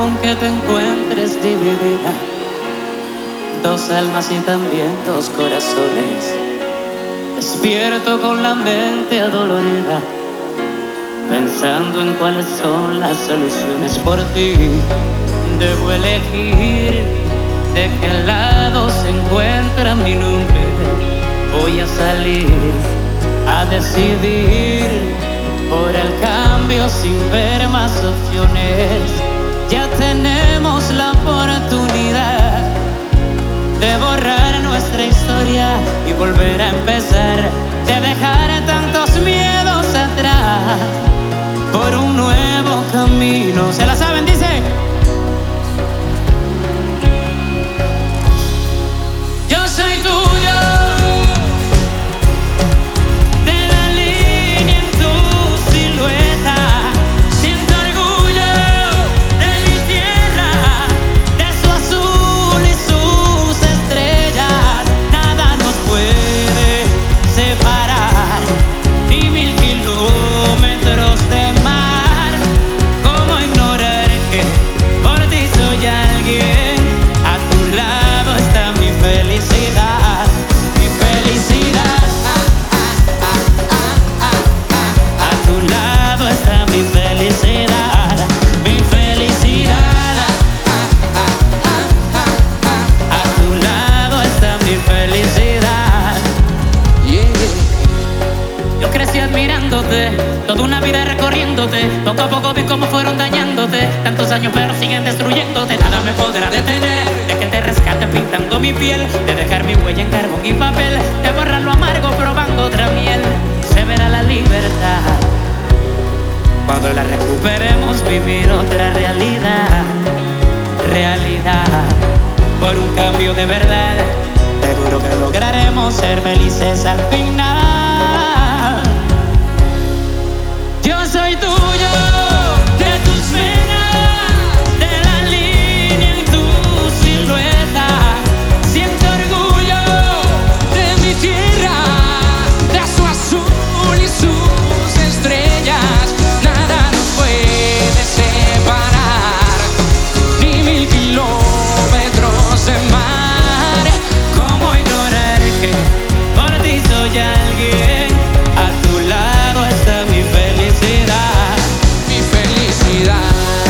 aunque te encuentres dividida, dos almas y también dos corazones. Despierto con la mente adolorida, pensando en cuáles son las soluciones. Por ti debo elegir de qué lado se encuentra mi nombre. Voy a salir a decidir por el cambio sin ver más opciones. Ya tenemos la oportunidad de borrar nuestra historia y volver a empezar, de dejar tantos miedos atrás por un nuevo camino. ¿Se la saben? Dice: yo soy tuyo. Toda una vida recorriéndote, poco a poco vi cómo fueron dañándote. Tantos años pero siguen destruyéndote. Nada me podrá detener de que te rescate pintando mi piel, de dejar mi huella en carbón y papel, de borrar lo amargo probando otra miel. Se verá la libertad cuando la recuperemos, vivir otra realidad. Realidad por un cambio de verdad. Seguro que lograremos ser felices al final. Yo soy tuyo, de tus venas, de la línea en tu silueta. Siento orgullo de mi tierra, de su azul y sus estrellas. Nada nos puede separar, ni 1000 kilómetros de mar. ¿Cómo ignorar que por ti soy alguien? A tu lado está mi felicidad, mi felicidad.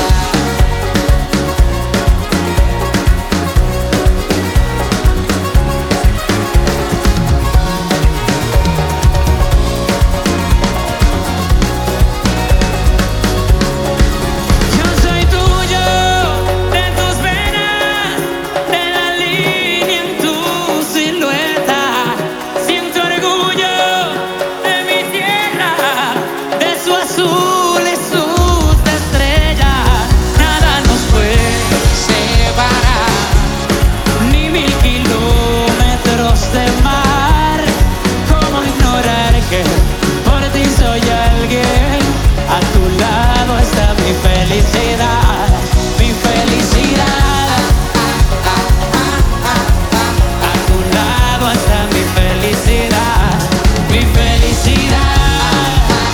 Yo soy tuyo, de tus venas, de la línea en tu silueta. Siento orgullo de mi tierra, de su azul y sus estrellas. Nada nos puede separar, ni 1000 kilómetros de mar. ¿Cómo ignorar que por ti soy alguien? A tu lado está mi felicidad, mi felicidad. A tu lado está mi felicidad, mi felicidad.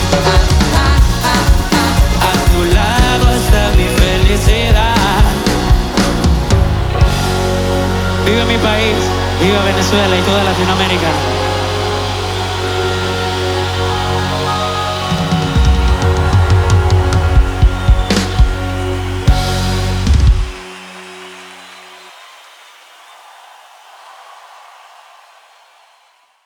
A tu lado está mi felicidad. Viva mi país, viva Venezuela y toda Latinoamérica.